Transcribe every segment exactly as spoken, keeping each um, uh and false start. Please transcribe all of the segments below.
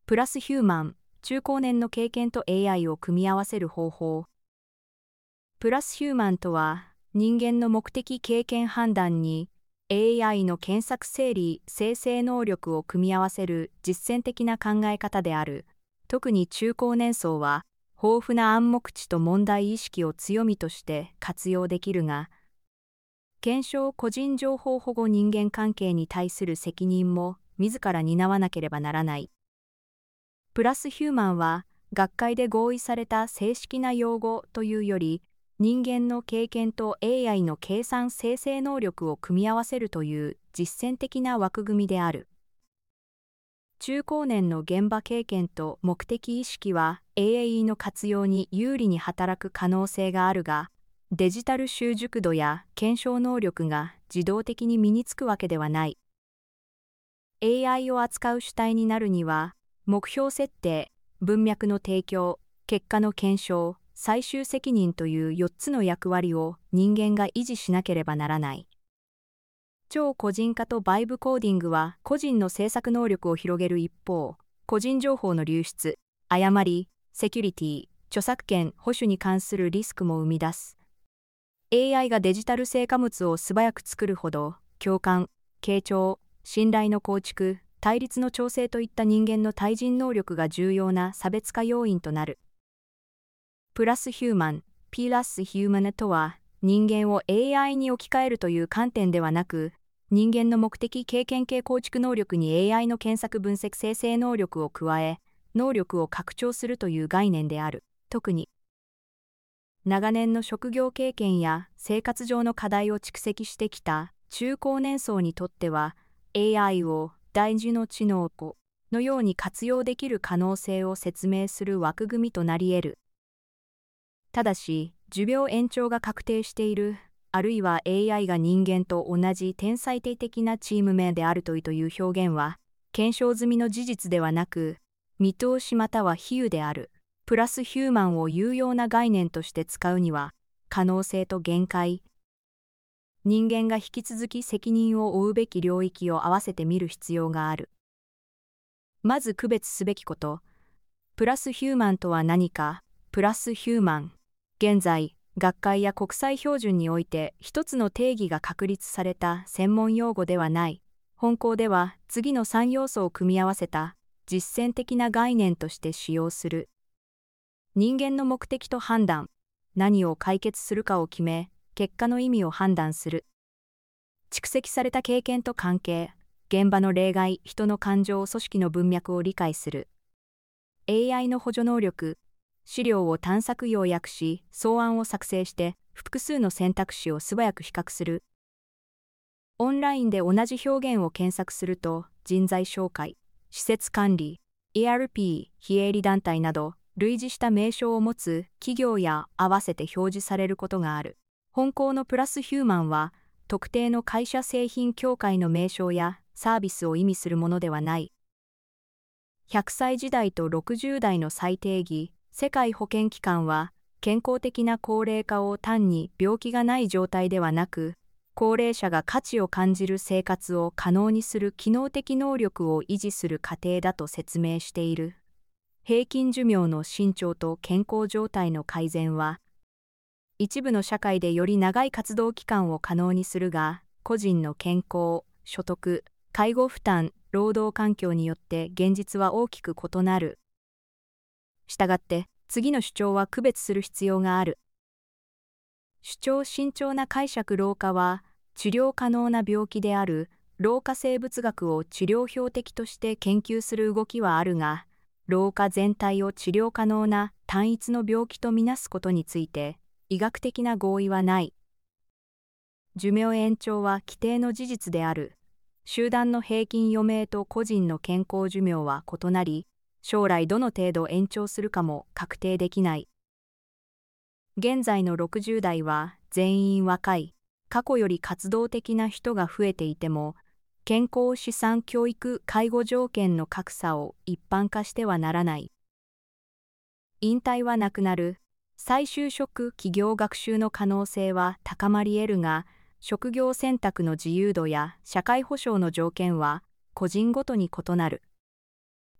プラスヒューマン、中高年の経験と エーアイ を組み合わせる方法。プラスヒューマンとは、人間の目的経験判断に エーアイ の検索整理生成能力を組み合わせる実践的な考え方である。特に中高年層は、豊富な暗黙知と問題意識を強みとして活用できるが、検証個人情報保護人間関係に対する責任も自ら担わなければならない。プラスヒューマンは、学会で合意された正式な用語というより、人間の経験と エーアイ の計算生成能力を組み合わせるという実践的な枠組みである。中高年の現場経験と目的意識は エーアイ の活用に有利に働く可能性があるが、デジタル習熟度や検証能力が自動的に身につくわけではない。エーアイ を扱う主体になるには、目標設定、文脈の提供、結果の検証、最終責任というよっつの役割を人間が維持しなければならない。超個人化とバイブコーディングは個人の制作能力を広げる一方、個人情報の流出、誤り、セキュリティ、著作権保守に関するリスクも生み出す。エーアイ がデジタル成果物を素早く作るほど、共感、傾聴、信頼の構築、対立の調整といった人間の対人能力が重要な差別化要因となる。プラスヒューマン、ピラスヒューマンとは、人間を エーアイ に置き換えるという観点ではなく、人間の目的経験系構築能力に エーアイ の検索分析生成能力を加え、能力を拡張するという概念である。特に、長年の職業経験や生活上の課題を蓄積してきた中高年層にとっては、エーアイ を大事の知能のように活用できる可能性を説明する枠組みとなり得る。ただし、寿命延長が確定している、あるいは エーアイ が人間と同じ天才的なチーム名であるという表現は、検証済みの事実ではなく、見通しまたは比喩である。プラスヒューマンを有用な概念として使うには、可能性と限界。人間が引き続き責任を負うべき領域を合わせて見る必要がある。まず区別すべきこと。プラスヒューマンとは何か。プラスヒューマン。現在、学会や国際標準において一つの定義が確立された専門用語ではない。本項では次のさん要素を組み合わせた実践的な概念として使用する。人間の目的と判断。何を解決するかを決め、結果の意味を判断する。蓄積された経験と関係。現場の例外、人の感情、組織の文脈を理解する。エーアイ の補助能力。資料を探索要約し、草案を作成して、複数の選択肢を素早く比較する。オンラインで同じ表現を検索すると、人材紹介、施設管理、イーアールピー、非営利団体など、類似した名称を持つ企業や合わせて表示されることがある。本項のプラスヒューマンは、特定の会社製品協会の名称やサービスを意味するものではない。ひゃくさい時代とろくじゅう代の再定義。世界保健機関は、健康的な高齢化を単に病気がない状態ではなく、高齢者が価値を感じる生活を可能にする機能的能力を維持する過程だと説明している。平均寿命の伸長と健康状態の改善は、一部の社会でより長い活動期間を可能にするが、個人の健康、所得、介護負担、労働環境によって現実は大きく異なる。したがって、次の主張は区別する必要がある。主張慎重な解釈老化は、治療可能な病気である老化生物学を治療標的として研究する動きはあるが、老化全体を治療可能な単一の病気とみなすことについて、医学的な合意はない。寿命延長は規定の事実である。集団の平均余命と個人の健康寿命は異なり、将来どの程度延長するかも確定できない。現在のろくじゅう代は全員若い、過去より活動的な人が増えていても、健康資産教育介護条件の格差を一般化してはならない。引退はなくなる。再就職企業学習の可能性は高まり得るが、職業選択の自由度や社会保障の条件は個人ごとに異なる。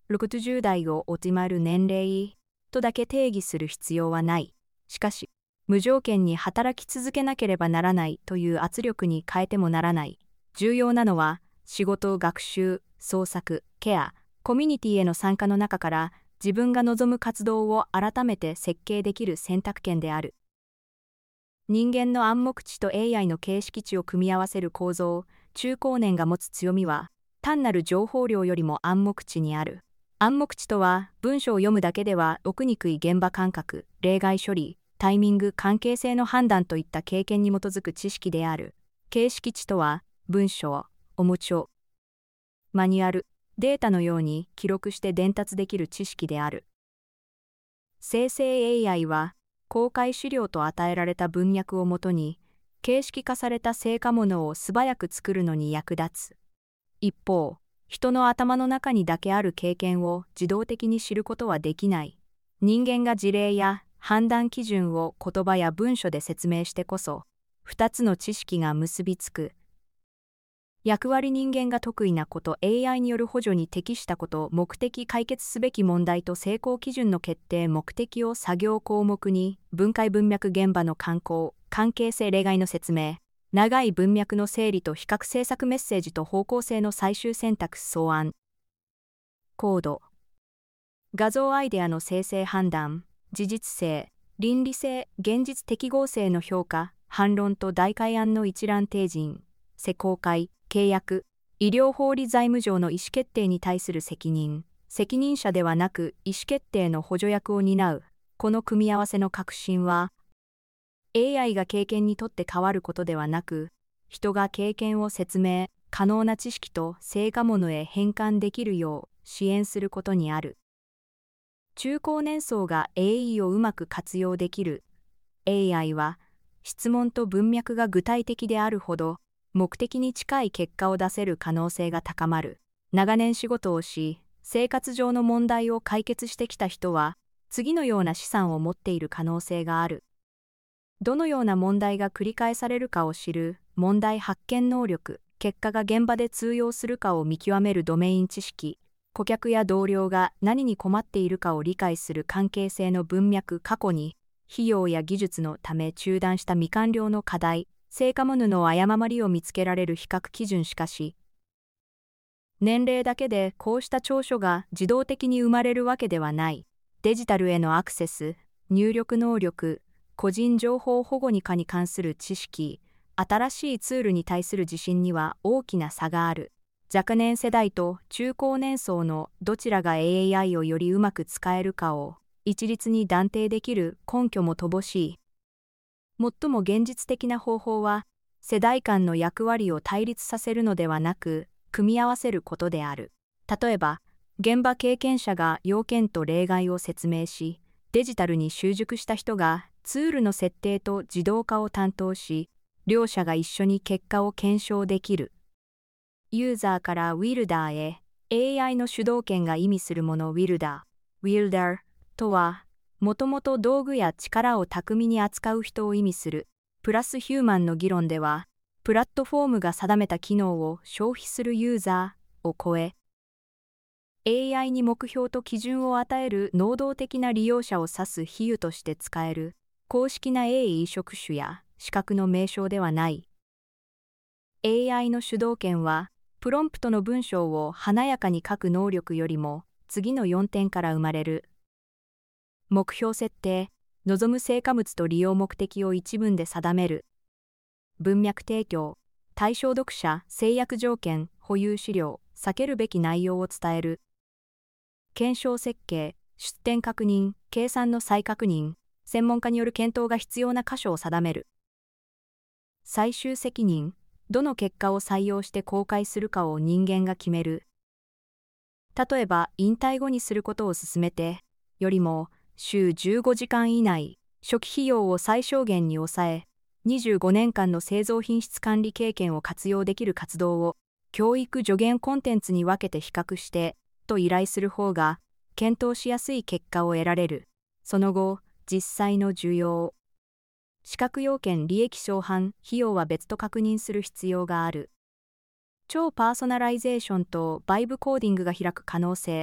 ろくじゅう代をオティマル年齢とだけ定義する必要はない。しかし、無条件に働き続けなければならないという圧力に変えてもならない。重要なのは、仕事、学習、創作、ケア、コミュニティへの参加の中から自分が望む活動を改めて設計できる選択権である。人間の暗黙知と エーアイ の形式知を組み合わせる構造、中高年が持つ強みは、単なる情報量よりも暗黙知にある。暗黙知とは、文章を読むだけでは奥にくい現場感覚、例外処理、タイミング、関係性の判断といった経験に基づく知識である。形式知とは、文章、おもちょ、マニュアル、データのように記録して伝達できる知識である。生成 エーアイ は、公開資料と与えられた文脈をもとに、形式化された成果物を素早く作るのに役立つ。一方、人の頭の中にだけある経験を自動的に知ることはできない。人間が事例や判断基準を言葉や文書で説明してこそ、二つの知識が結びつく。役割人間が得意なこと、エーアイ による補助に適したこと、目的解決すべき問題と成功基準の決定、目的を作業項目に、分解文脈現場の慣行、関係性例外の説明、長い文脈の整理と比較政策メッセージと方向性の最終選択草案。コード。画像アイデアの生成判断、事実性、倫理性、現実適合性の評価、反論と代替案の一覧提示、施工会、契約、医療法理財務上の意思決定に対する責任、責任者ではなく意思決定の補助役を担う、この組み合わせの革新は、エーアイ が経験にとって変わることではなく、人が経験を説明、可能な知識と成果物へ変換できるよう支援することにある。中高年層が エーアイ をうまく活用できる。エーアイ は、質問と文脈が具体的であるほど、目的に近い結果を出せる可能性が高まる。長年仕事をし、生活上の問題を解決してきた人は、次のような資産を持っている可能性がある。どのような問題が繰り返されるかを知る問題発見能力、結果が現場で通用するかを見極めるドメイン知識、顧客や同僚が何に困っているかを理解する関係性の文脈、過去に費用や技術のため中断した未完了の課題、成果物の誤りを見つけられる比較基準。しかし、年齢だけでこうした長所が自動的に生まれるわけではない。デジタルへのアクセス、入力能力、個人情報保護にかに関する知識、新しいツールに対する自信には大きな差がある。若年世代と中高年層のどちらが エーアイ をよりうまく使えるかを一律に断定できる根拠も乏しい。最も現実的な方法は、世代間の役割を対立させるのではなく、組み合わせることである。例えば、現場経験者が要件と例外を説明し、デジタルに習熟した人がツールの設定と自動化を担当し、両者が一緒に結果を検証できる。ユーザーからウィルダーへ、エーアイ の主導権が意味するものウィルダー。ウィルダーとは、もともと道具や力を巧みに扱う人を意味する。プラスヒューマンの議論では、プラットフォームが定めた機能を消費するユーザーを超え、エーアイ に目標と基準を与える能動的な利用者を指す比喩として使える公式な英意職種や資格の名称ではない。エーアイ の主導権は、プロンプトの文章を華やかに書く能力よりも次のよんてんから生まれる。目標設定、望む成果物と利用目的を一文で定める。文脈提供、対象読者、制約条件、保有資料、避けるべき内容を伝える。検証設計、出典確認、計算の再確認、専門家による検討が必要な箇所を定める。最終責任、どの結果を採用して公開するかを人間が決める。例えば、引退後にすることを勧めて、よりも、週じゅうごじかん以内、初期費用を最小限に抑え、にじゅうごねんかんの製造品質管理経験を活用できる活動を、教育助言コンテンツに分けて比較して、と依頼する方が、検討しやすい結果を得られる。その後、実際の需要。資格要件利益相反、費用は別と確認する必要がある。超パーソナライゼーションとバイブコーディングが開く可能性。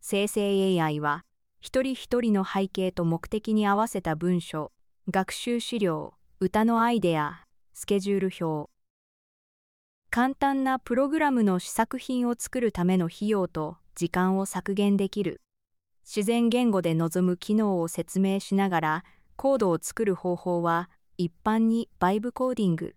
生成 エーアイ は、一人一人の背景と目的に合わせた文書、学習資料、歌のアイデア、スケジュール表。簡単なプログラムの試作品を作るための費用と時間を削減できる。自然言語で望む機能を説明しながらコードを作る方法は一般にバイブコーディング。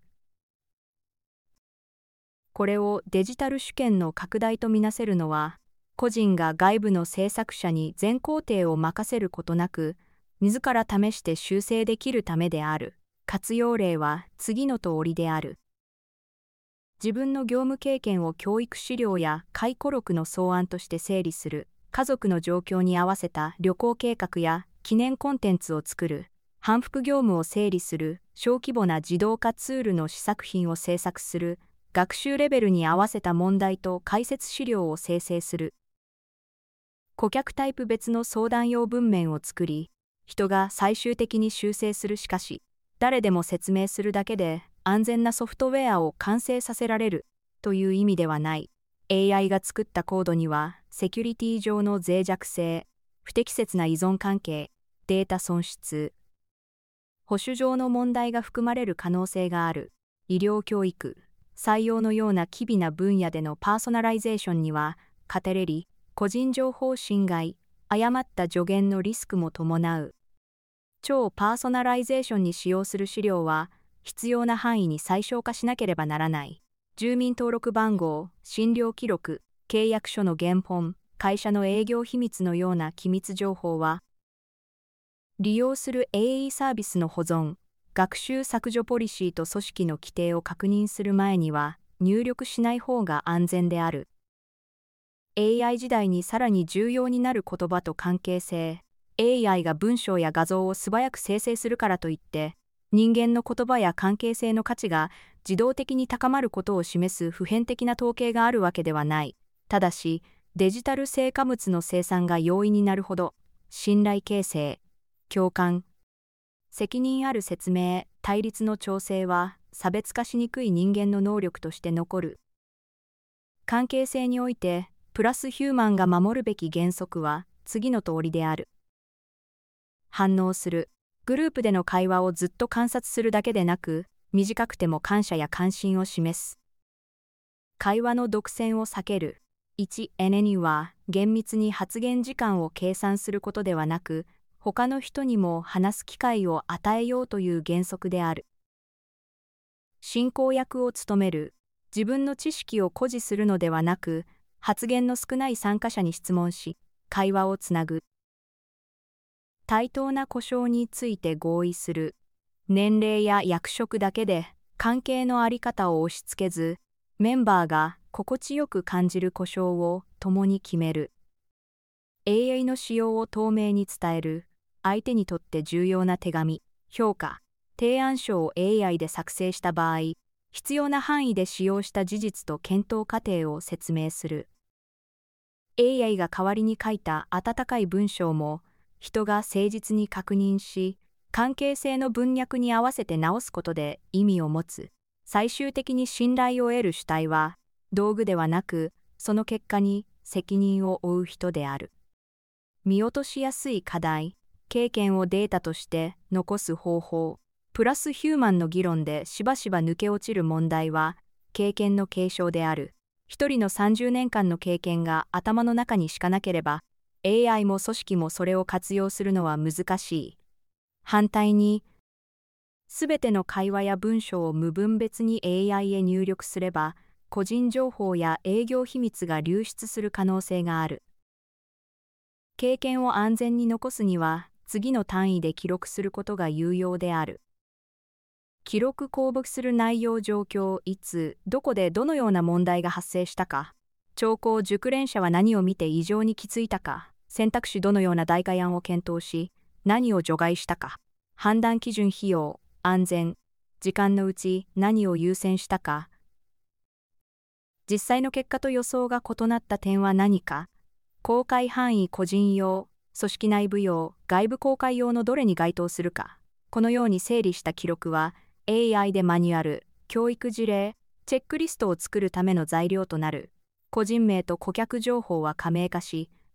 これをデジタル主権の拡大とみなせるのは、個人が外部の制作者に全工程を任せることなく、自ら試して修正できるためである。活用例は次の通りである。自分の業務経験を教育資料や回顧録の草案として整理する。家族の状況に合わせた旅行計画や記念コンテンツを作る。反復業務を整理する。小規模な自動化ツールの試作品を制作する。学習レベルに合わせた問題と解説資料を生成する。顧客タイプ別の相談用文面を作り、人が最終的に修正する。しかし、誰でも説明するだけで安全なソフトウェアを完成させられるという意味ではない。エーアイ が作ったコードには、セキュリティ上の脆弱性、不適切な依存関係、データ損失、保守上の問題が含まれる可能性がある。医療教育、採用のような機微な分野でのパーソナライゼーションには、カテレリ、個人情報侵害、誤った助言のリスクも伴う。超パーソナライゼーションに使用する資料は、必要な範囲に最小化しなければならない。住民登録番号、診療記録、契約書の原本、会社の営業秘密のような機密情報は、利用する エーアイ サービスの保存、学習削除ポリシーと組織の規定を確認する前には入力しない方が安全である。エーアイ 時代にさらに重要になる言葉と関係性。エーアイ が文章や画像を素早く生成するからといって、人間の言葉や関係性の価値が自動的に高まることを示す普遍的な統計があるわけではない。ただし、デジタル成果物の生産が容易になるほど、信頼形成、共感、責任ある説明、対立の調整は差別化しにくい人間の能力として残る。関係性において、プラスヒューマンが守るべき原則は次の通りである。反応する。グループでの会話をずっと観察するだけでなく、短くても感謝や関心を示す。会話の独占を避ける。いち、エヌには厳密に発言時間を計算することではなく、他の人にも話す機会を与えようという原則である。進行役を務める。自分の知識を誇示するのではなく、発言の少ない参加者に質問し、会話をつなぐ。対等な呼称について合意する。年齢や役職だけで関係のあり方を押し付けず、メンバーが心地よく感じる呼称を共に決める。エーアイ の使用を透明に伝える。相手にとって重要な手紙、評価、提案書を エーアイ で作成した場合、必要な範囲で使用した事実と検討過程を説明する。エーアイ が代わりに書いた温かい文章も、人が誠実に確認し、関係性の文脈に合わせて直すことで意味を持つ。最終的に信頼を得る主体は、道具ではなく、その結果に責任を負う人である。見落としやすい課題、経験をデータとして残す方法、プラスヒューマンの議論でしばしば抜け落ちる問題は、経験の継承である。一人のさんじゅうねんかんの経験が頭の中にしかなければ、エーアイ も組織もそれを活用するのは難しい。反対に、すべての会話や文章を無分別に エーアイ へ入力すれば、個人情報や営業秘密が流出する可能性がある。経験を安全に残すには、次の単位で記録することが有用である。記録公布する内容状況、いつ、どこでどのような問題が発生したか、聴講熟練者は何を見て異常に気づいたか、選択肢どのような代替案を検討し、何を除外したか、判断基準費用、安全、時間のうち何を優先したか、実際の結果と予想が異なった点は何か、公開範囲個人用、組織内部用、外部公開用のどれに該当するか、このように整理した記録は、エーアイ でマニュアル、教育事例、チェックリストを作るための材料となる。個人名と顧客情報は加盟化し、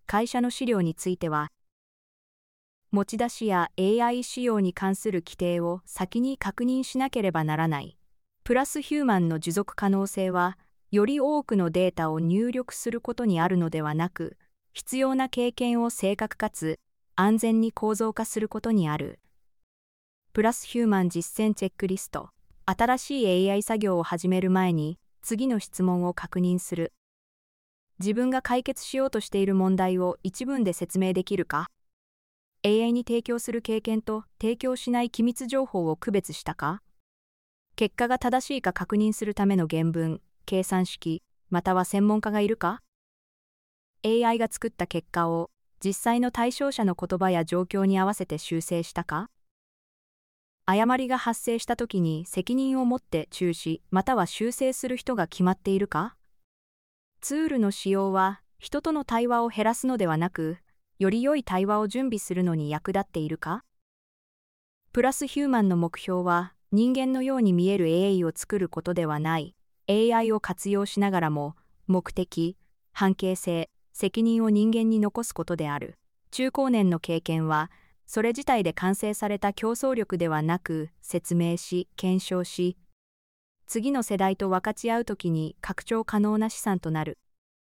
会社の資料については、持ち出しや エーアイ 使用に関する規定を先に確認しなければならない。プラスヒューマンの持続可能性は、より多くのデータを入力することにあるのではなく、必要な経験を正確かつ安全に構造化することにある。プラスヒューマン実践チェックリスト。新しい エーアイ 作業を始める前に、次の質問を確認する。自分が解決しようとしている問題を一文で説明できるか？ エーアイ に提供する経験と提供しない機密情報を区別したか？結果が正しいか確認するための原文、計算式、または専門家がいるか？ エーアイ が作った結果を実際の対象者の言葉や状況に合わせて修正したか？誤りが発生したときに責任を持って中止または修正する人が決まっているか？ツールの使用は人との対話を減らすのではなく、より良い対話を準備するのに役立っているか？プラスヒューマンの目標は人間のように見える エーアイ を作ることではない。エーアイ を活用しながらも目的、関係性、責任を人間に残すことである。中高年の経験は、それ自体で完成された競争力ではなく、説明し、検証し、次の世代と分かち合うときに拡張可能な資産となる。